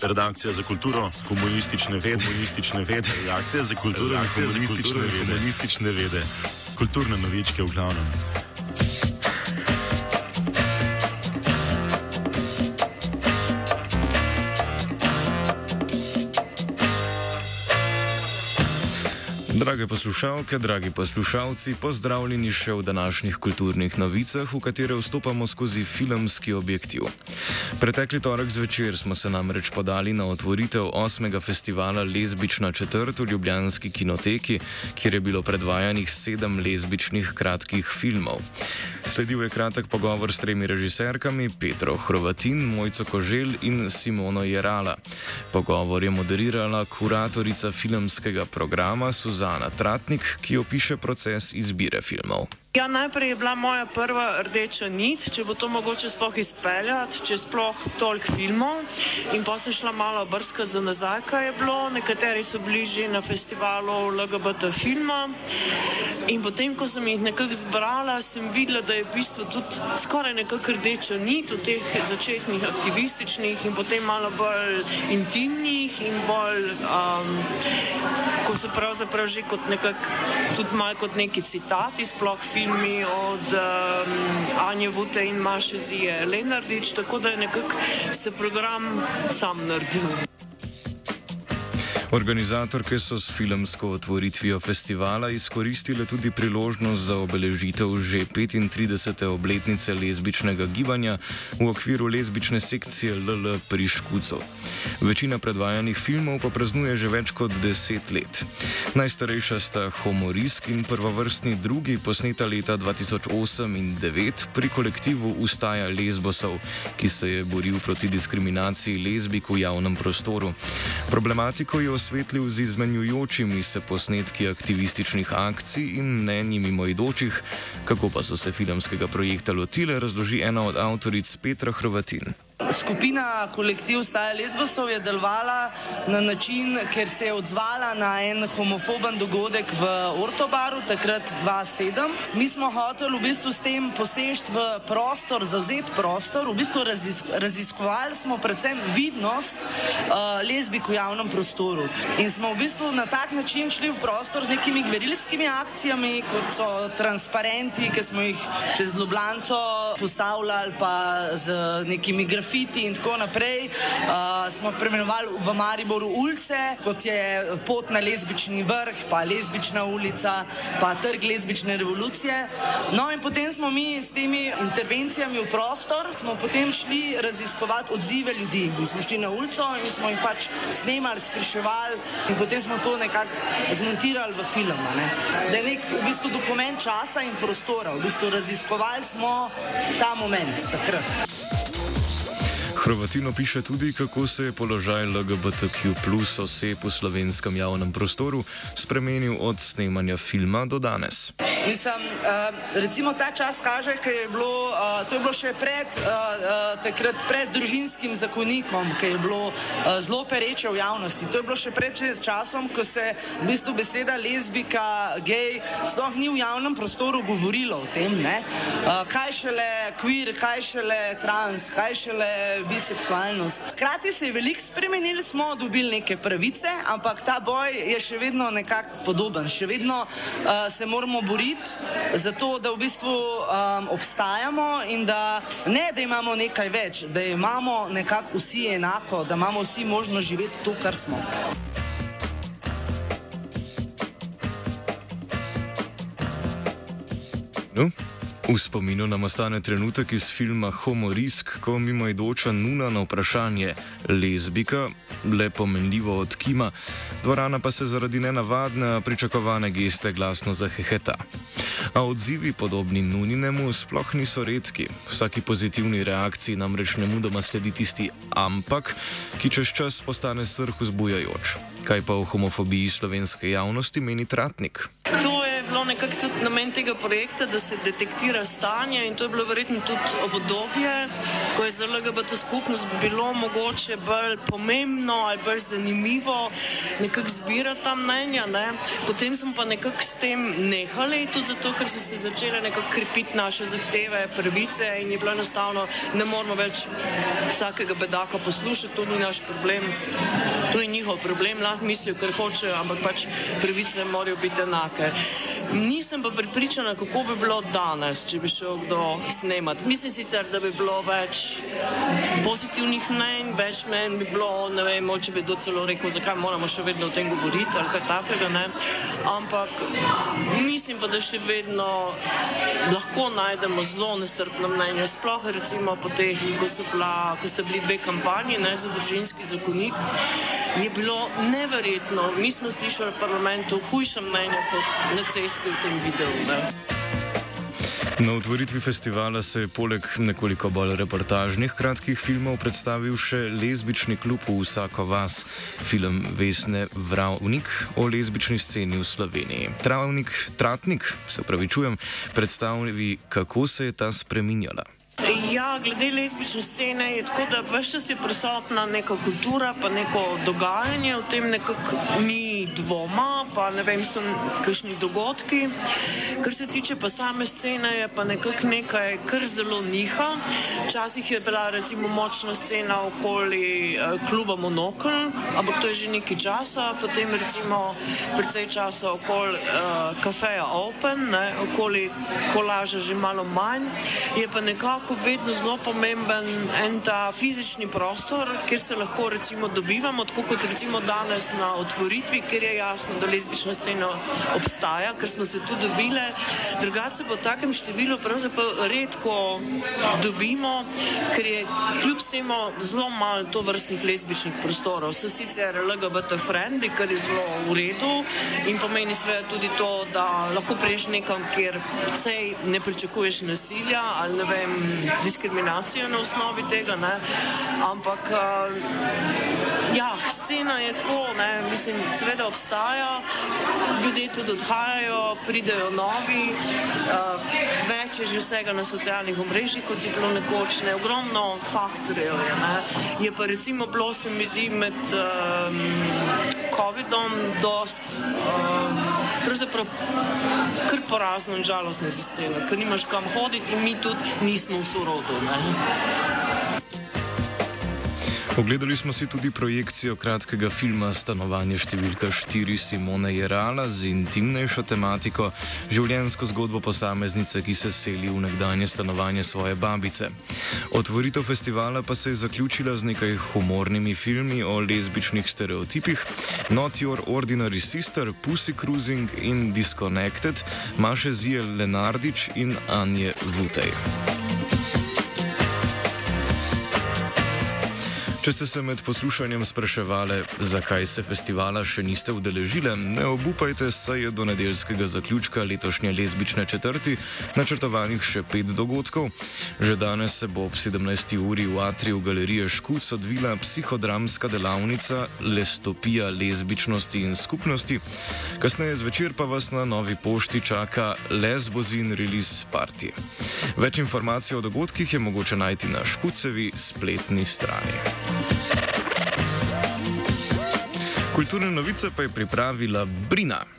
Redakcija za kulturo, komunistične vede. Redakcija za kulturo in komunistične vede. Kulturne novičke v glavnem. Drage poslušalke, dragi poslušalci, pozdravljeni še v današnjih kulturnih novicah, v katere vstopamo skozi filmski objektiv. Pretekli torek zvečer smo se namreč podali na otvoritev 8. festivala Lezbična četrt v ljubljanski kinoteki, kjer je bilo predvajanih 7 lezbičnih kratkih filmov. Sledil je kratek pogovor s 3 režiserkami, Petro Hrvatin, Mojco Koželj in Simono Jerala. Pogovor je moderirala kuratorica filmskega programa Suzana Tratnik, ki opiše proces izbire filmov. Ja, najprej je bila moja prva rdeča nit, če bo to mogoče sploh izpeljati, če sploh toliko filmov. In pa sem šla malo brskati za nazaj, kaj je bilo. Nekateri so bili že na festivalu LGBT filma. In potem, ko sem jih nekako zbrala, sem videla, da je v bistvu tudi skoraj nekako rdeča nit v teh začetnih aktivističnih in potem malo bolj intimnih in bolj, ko so pravzaprav že kot nekako, tudi malo kot neki citati, sploh filmi od Anje Vute in Maše Zije Lenardič, tako da je nekako se program sam naredil. Organizatorke so s filmsko otvoritvijo festivala izkoristile tudi priložnost za obeležitev že 35. obletnice lezbičnega gibanja v okviru lezbične sekcije LL pri Škucu. Večina predvajanih filmov pa praznuje že več kot 10 let. Najstarejša sta Homorisk in prvovrstni drugi, posneta leta 2008 in 2009 pri kolektivu Ustaja Lesbosov, ki se je boril proti diskriminaciji lezbik v javnem prostoru. Problematiko je osvetlil z izmenjujočimi se posnetki aktivističnih akcij in mnenji mimoidočih. Kako pa so se filmskega projekta lotile, razloži ena od avtoric Petra Hrvatin. Skupina kolektiv Ustaja Lesbosov je delovala na način, ker se je odzvala na en homofoben dogodek v Ortobaru, takrat 2007. Mi smo hoteli v bistvu s tem poseči v prostor, zavzeti prostor, v bistvu raziskovali smo predvsem vidnost lezbik v javnem prostoru. In smo v bistvu na tak način šli v prostor z nekimi gverilskimi akcijami, kot so transparenti, ki smo jih čez Ljubljanco postavljali, pa z nekimi grafiti in tako naprej. Smo preimenovali v Mariboru ulice, kot je Pot na lezbični vrh, pa Lezbična ulica, pa Trg lezbične revolucije. No in potem smo mi s temi intervencijami v prostor, smo potem šli raziskovati odzive ljudi. In smo šli na ulico in smo jih pač snemali, spraševali in potem smo to nekako zmontirali v film. Da je nek v bistvu dokument časa in prostora. V bistvu raziskovali smo ta moment takrat. Hrvatino piše tudi, kako se je položaj LGBTQ+ oseb v slovenskem javnem prostoru spremenil od snemanja filma do danes. Mislim, recimo ta čas kaže, ker je bilo, to je bilo še takrat pred družinskim zakonikom, ki je bilo zelo pereče v javnosti. To je bilo še pred časom, ko se v bistvu beseda lezbika, gej, sploh ni v javnem prostoru govorilo o tem, ne? Kaj šele queer, kaj šele trans, kaj šele biseksualnost. Hkrati se je veliko spremenili, smo dobili neke pravice, ampak ta boj je še vedno nekako podoben. Še vedno se moramo boriti za to, da v bistvu obstajamo in da ne, da imamo nekaj več, da imamo nekako vsi enako, da imamo vsi možnost živeti to, kar smo. No? V spominu nam ostane trenutek iz filma Homorisk, ko mimoidoča Nuna na vprašanje lezbika le pomenljivo odkima, dvorana pa se zaradi nenavadne, pričakovane geste glasno zaheheta. A odzivi, podobni Nuninemu, sploh niso redki. Vsaki pozitivni reakciji namreč nemudoma sledi tisti ampak, ki čez čas postane strh vzbujajoč. Kaj pa o homofobiji slovenske javnosti meni Tratnik? To je bilo nekako tudi namen tega projekta, da se detektira stanje in to je bilo verjetno tudi obdobje, ko je za LGBT skupnost bilo mogoče bolj pomembno ali bolj zanimivo nekako zbirati ta mnenja, ne. Potem smo pa nekako s tem nehali, tudi zato, ker so se začele nekako krepiti naše zahteve, pravice in je bilo enostavno, ne moramo več vsakega bedaka poslušati, to ni naš problem, to je njihov problem, lahko mislijo, kar hočejo, ampak pač pravice morajo biti enake. Nisem pa prepričana, kako bi bilo danes, če bi šel kdo snemati. Mislim sicer, da bi bilo več pozitivnih mnenj, več mnenj bi bilo, ne vem, če bi kdo celo rekel, zakaj moramo še vedno o tem govoriti ali kaj takega, ne. Ampak mislim pa, da še vedno lahko najdemo zelo nestrpno mnenje. Sploh recimo po teh, ko sta bili dve kampanji, ne, za družinski zakonik, je bilo neverjetno. Mi smo slišali v parlamentu hujša mnenja kot na cesti v tem videu, ne. Na otvoritvi festivala se je poleg nekoliko bolj reportažnih kratkih filmov predstavil še lezbični klub v Vsako vas, film Vesne Vravnik o lezbični sceni v Sloveniji. Tratnik, predstavi, kako se je ta spreminjala. Ja, glede lezbične scene je tako, da ves čas je prisotna neka kultura, pa neko dogajanje, o tem nekako ni dvoma, pa ne vem, so kakšni dogodki. Kar se tiče pa same scene, je pa nekako nekaj, kar zelo niha. Včasih je bila recimo močna scena okoli kluba Monokl, ampak to je že nekaj časa, potem recimo precej časa okoli kafeja Open, ne, okoli kolaža že malo manj, je pa nekako vedno zelo pomemben en ta fizični prostor, kjer se lahko recimo dobivamo, tako kot recimo danes na otvoritvi, kjer je jasno, da lezbična scena obstaja, ker smo se tu dobile. Drugače se po takem številu pravzaprav redko dobimo, ker je kljub vsemu zelo malo tovrstnih lezbičnih prostorov. So sicer LGBT friendly, kar je zelo v redu in pomeni seveda tudi to, da lahko priješ nekam, kjer vsej ne pričakuješ nasilja ali ne vem, diskriminacijo na osnovi tega, ne, ampak ja, scena je tako, ne, mislim, seveda obstaja, ljudje tudi odhajajo, pridejo novi, več je že vsega na socialnih omrežjih, kot je bilo nekoč, ne, ogromno faktorjev je, ne, je pa recimo bilo, se mi zdi, med Covidom dost, pravzaprav kar porazno in žalostno za sceno, ker nimaš kam hoditi in mi tudi nismo v sorodu, ne. Ogledali smo si tudi projekcijo kratkega filma Stanovanje številka 4 Simone Jerala z intimnejšo tematiko, življenjsko zgodbo posameznice, ki se seli v nekdanje stanovanje svoje babice. Otvoritev festivala pa se je zaključila z nekaj humornimi filmi o lezbičnih stereotipih: Not Your Ordinary Sister, Pussy Cruising in Disconnected, Maše Zijel Lenardič in Anje Vutej. Če ste se med poslušanjem spraševali, zakaj se festivala še niste udeležile, ne obupajte, saj je do nedeljskega zaključka letošnje lezbične četrti načrtovanih še 5 dogodkov. Že danes se bo ob 17. uri v atriju Galerije Škuc odvila psihodramska delavnica Lestopija lezbičnosti in skupnosti. Kasneje zvečer pa vas na Novi pošti čaka Lesbozin Release Party. Več informacij o dogodkih je mogoče najti na Škucevi spletni strani. Kulturne novice pa je pripravila Brina.